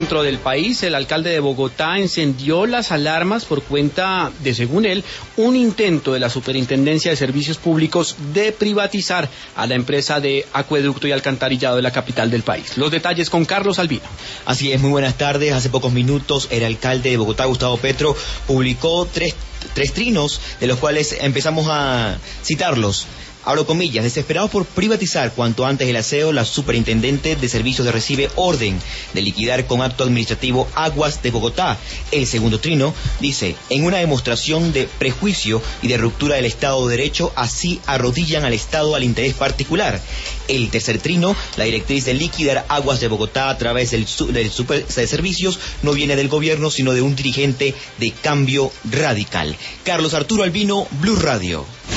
centro del país, el alcalde de Bogotá encendió las alarmas por cuenta de, según él, un intento de la Superintendencia de Servicios Públicos de privatizar a la empresa de acueducto y alcantarillado de la capital del país. Los detalles con Carlos Albino. Así es, muy buenas tardes. Hace pocos minutos el alcalde de Bogotá, Gustavo Petro, publicó tres trinos, de los cuales empezamos a citarlos. Abro comillas: desesperados por privatizar cuanto antes el aseo, la Superintendente de Servicios recibe orden de liquidar con acto administrativo Aguas de Bogotá. El segundo trino dice: en una demostración de prejuicio y de ruptura del Estado de Derecho, así arrodillan al Estado al interés particular. El tercer trino: la directriz de liquidar Aguas de Bogotá a través del Super de Servicios no viene del gobierno, sino de un dirigente de Cambio Radical. Carlos Arturo Albino, Blue Radio.